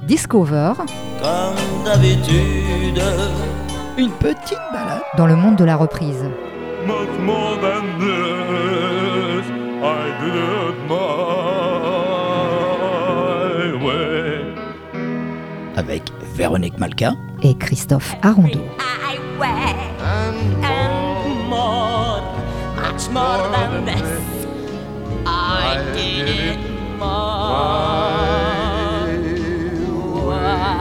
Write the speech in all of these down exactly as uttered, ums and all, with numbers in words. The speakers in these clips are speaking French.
Discover. Comme d'habitude. Une petite balade dans le monde de la reprise. Much more than this, I did it my way. avec Véronique Malka Et Christophe Arondeau. And more, much more than this, I did it my way.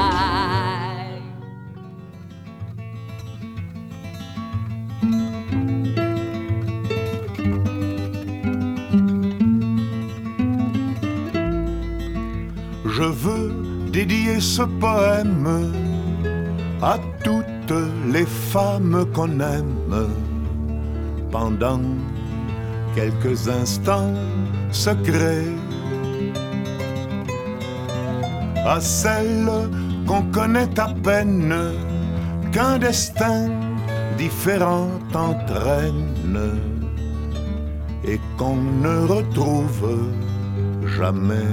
Je veux dédier ce poème à toutes les femmes qu'on aime pendant quelques instants secrets, à celles qu'on connaît à peine, qu'un destin différent entraîne et qu'on ne retrouve jamais,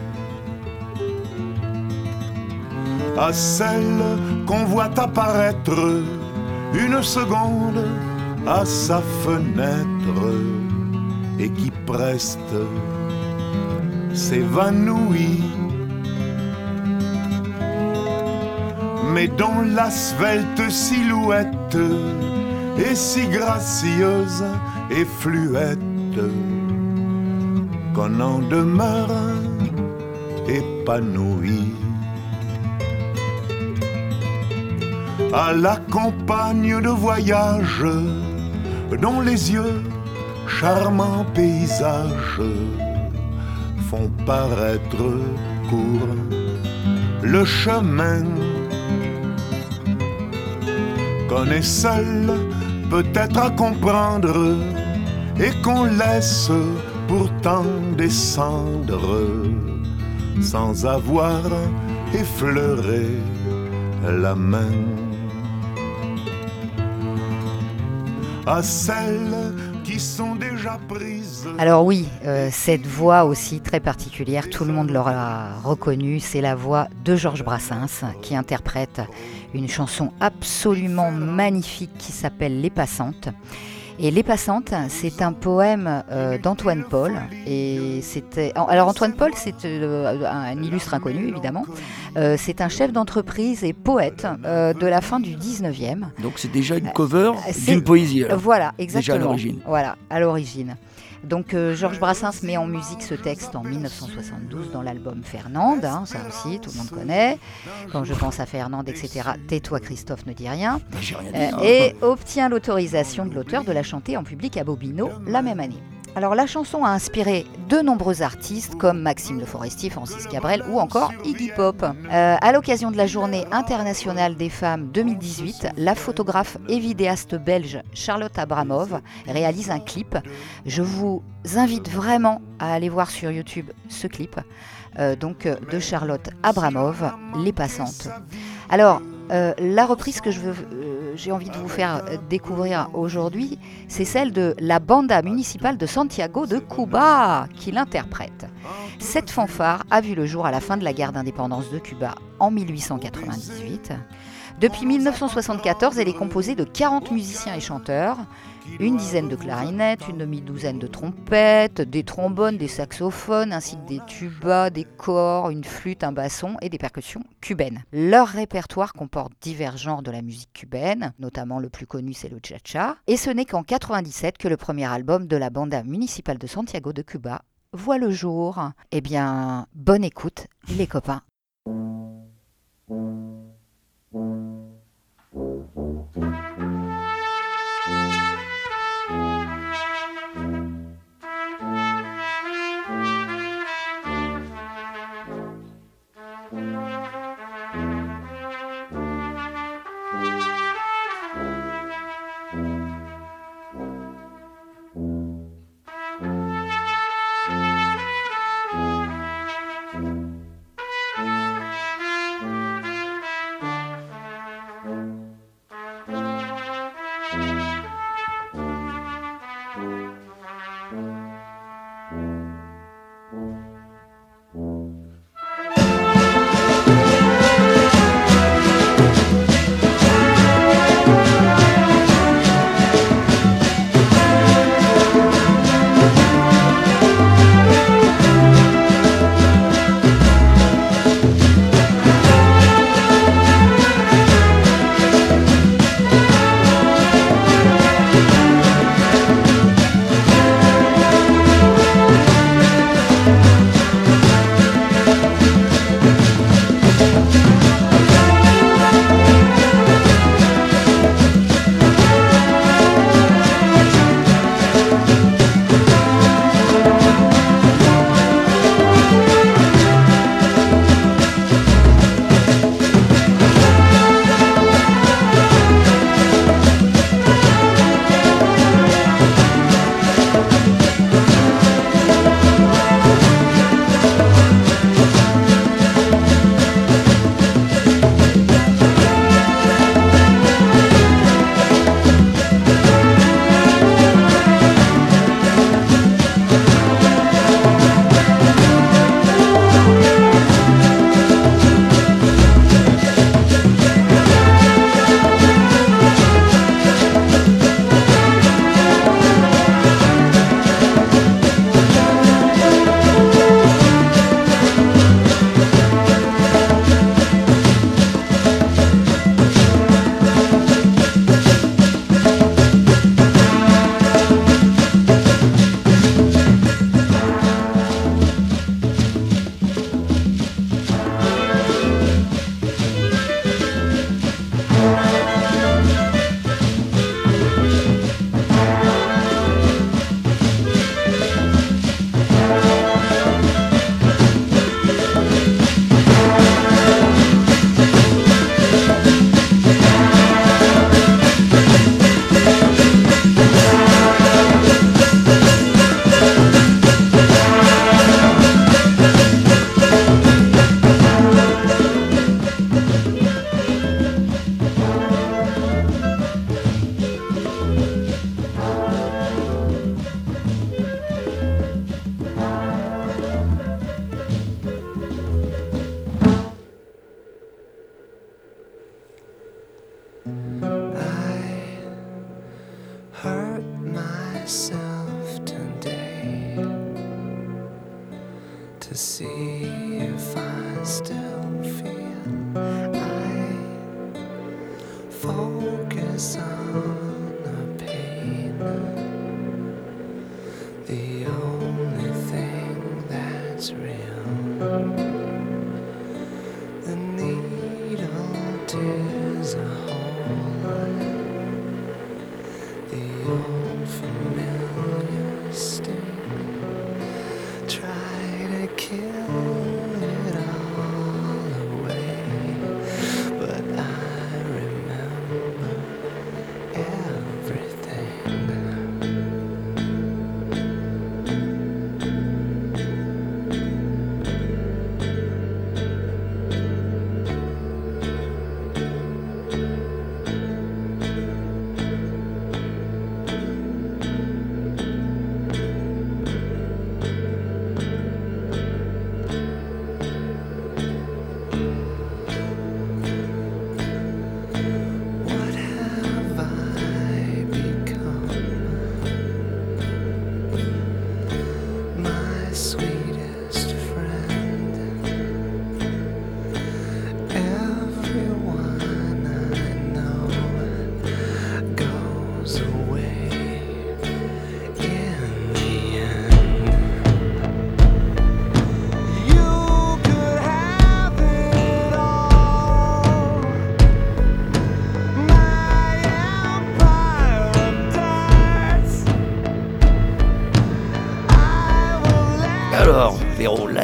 à celles qu'on voit apparaître une seconde à sa fenêtre et qui preste s'évanouit, mais dont la svelte silhouette est si gracieuse et fluette qu'on en demeure épanoui. À la campagne de voyage, dont les yeux, charmants paysages, font paraître court le chemin qu'on est seul peut-être à comprendre et qu'on laisse pourtant descendre sans avoir effleuré la main. À celles qui sont déjà prises. Alors oui, euh, cette voix aussi très particulière, tout le monde l'aura reconnue, c'est la voix de Georges Brassens qui interprète une chanson absolument magnifique qui s'appelle Les Passantes. Et Les Passantes, c'est un poème euh, d'Antoine Paul. Et c'était... Alors Antoine Paul, c'est euh, un illustre inconnu, évidemment. Euh, c'est un chef d'entreprise et poète euh, de la fin du dix-neuvième. Donc c'est déjà une cover c'est... d'une poésie. Alors. Voilà, exactement. Déjà à l'origine. Voilà, à l'origine. Donc euh, Georges Brassens met en musique ce texte en dix-neuf cent soixante-douze dans l'album Fernande, hein, ça aussi tout le monde connaît. Quand je pense à Fernande, et cetera, tais-toi Christophe, ne dis rien. J'ai rien dit, Euh, hein. et obtient l'autorisation de l'auteur de la chanter en public à Bobino la même année. Alors la chanson a inspiré de nombreux artistes comme Maxime Le Forestier, Francis Cabrel ou encore Iggy Pop. Euh, à l'occasion de la Journée internationale des femmes deux mille dix-huit, la photographe et vidéaste belge Charlotte Abramov réalise un clip. Je vous invite vraiment à aller voir sur YouTube ce clip euh, donc, de Charlotte Abramov, Les Passantes. Alors, Euh, la reprise que je veux, euh, j'ai envie de vous faire découvrir aujourd'hui, c'est celle de la Banda Municipale de Santiago de Cuba qui l'interprète. Cette fanfare a vu le jour à la fin de la guerre d'indépendance de Cuba en mille huit cent quatre-vingt-dix-huit. Depuis mille neuf cent soixante-quatorze, elle est composée de quarante musiciens et chanteurs, une dizaine de clarinettes, une demi-douzaine de trompettes, des trombones, des saxophones, ainsi que des tubas, des cors, une flûte, un basson et des percussions cubaines. Leur répertoire comporte divers genres de la musique cubaine, notamment le plus connu c'est le cha-cha, et ce n'est qu'en quatre-vingt-dix-sept que le premier album de la Banda Municipale de Santiago de Cuba voit le jour. Eh bien, bonne écoute les copains.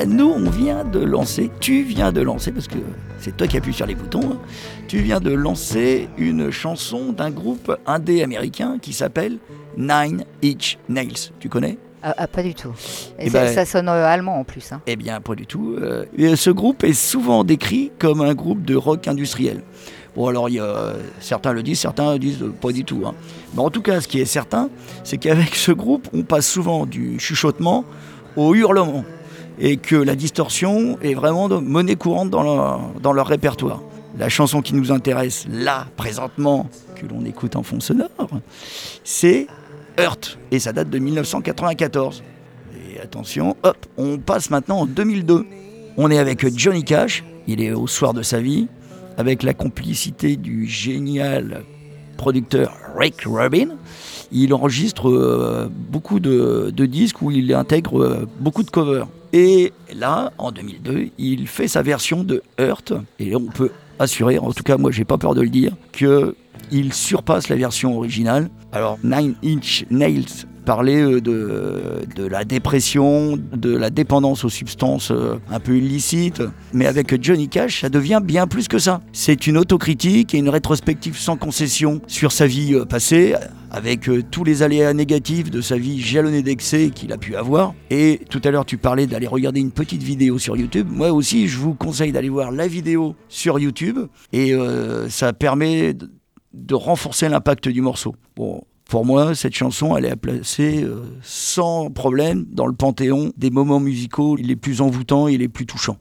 bah nous, on vient de lancer, tu viens de lancer, parce que c'est toi qui appuies sur les boutons, hein, tu viens de lancer une chanson d'un groupe indé américain qui s'appelle Nine Inch Nails. Tu connais ? Ah, ah, pas du tout. Et Eh ça, ben- ça sonne euh, allemand en plus. Hein. Eh bien, pas du tout. Euh, et ce groupe est souvent décrit comme un groupe de rock industriel. Bon, alors, il y a, certains le disent, certains disent euh, pas du tout. Hein. Mais en tout cas, ce qui est certain, c'est qu'avec ce groupe, on passe souvent du chuchotement au hurlement. Et que la distorsion est vraiment de monnaie courante dans leur, dans leur répertoire. La chanson qui nous intéresse, là, présentement, que l'on écoute en fond sonore, c'est Hurt. Et ça date de dix-neuf cent quatre-vingt-quatorze. Et attention, hop, on passe maintenant en deux mille deux. On est avec Johnny Cash, il est au soir de sa vie, avec la complicité du génial producteur Rick Rubin. Il enregistre euh, beaucoup de, de disques où il intègre euh, beaucoup de covers. Et là, en deux mille deux, il fait sa version de Hurt. Et on peut assurer, en tout cas moi j'ai pas peur de le dire, qu'il surpasse la version originale. Alors Nine Inch Nails parlait euh, de, de la dépression, de la dépendance aux substances euh, un peu illicites. Mais avec Johnny Cash, ça devient bien plus que ça. C'est une autocritique et une rétrospective sans concession sur sa vie euh, passée, avec euh, tous les aléas négatifs de sa vie jalonnée d'excès qu'il a pu avoir. Et tout à l'heure, tu parlais d'aller regarder une petite vidéo sur YouTube. Moi aussi, je vous conseille d'aller voir la vidéo sur YouTube. Et euh, ça permet de, de renforcer l'impact du morceau. Bon, pour moi, cette chanson, elle est à placer euh, sans problème dans le panthéon des moments musicaux les plus envoûtants et les plus touchants.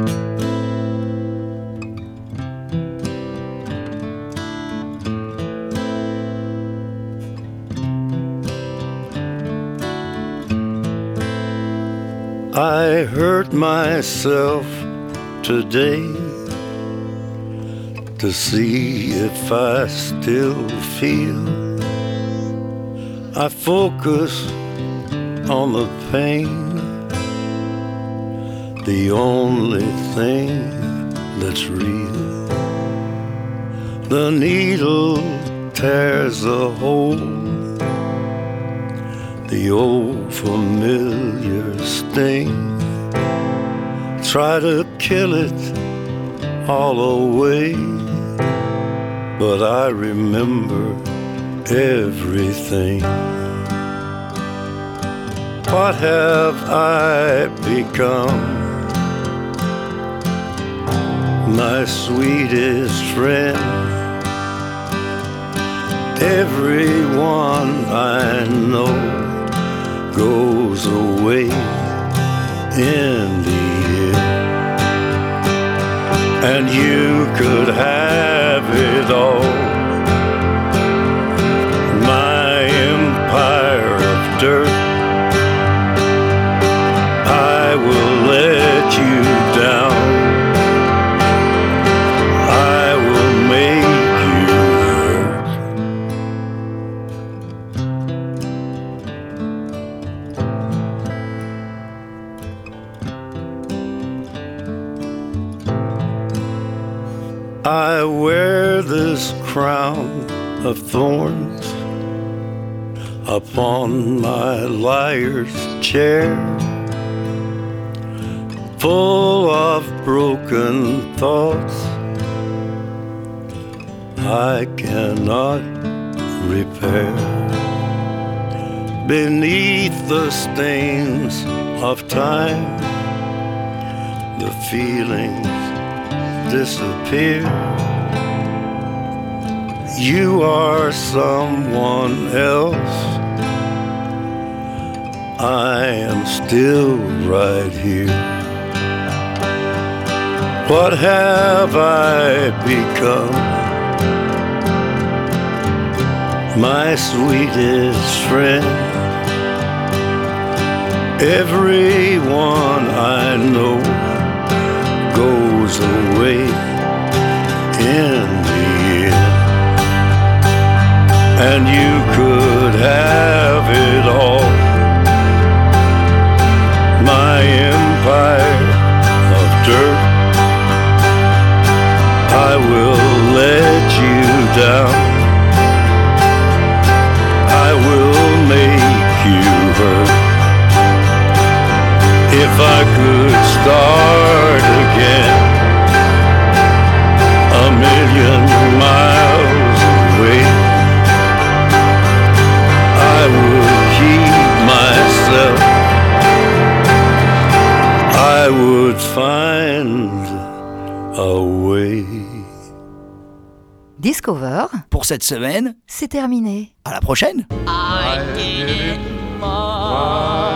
I hurt myself today to see if I still feel. I focus on the pain, the only thing that's real. The needle tears a hole, the old familiar sting. Try to kill it all away, but I remember everything. What have I become? My sweetest friend. Everyone I know goes away in the end. And you could have it all, my empire of dirt. I will let you down, I will make you hurt. I wear this crown of thorns upon my liar's chair, full of broken thoughts I cannot repair. Beneath the stains of time, the feelings disappear. You are someone else, I am still right here. What have I become? My sweetest friend. Everyone I know goes away in the end. And you could have it all, my empire of dirt. I will let you down, I will make you hurt. If I could start again. A million miles away, I would keep myself, I would find a way. Discover, Pour cette semaine, c'est terminé. à la prochaine. I did it my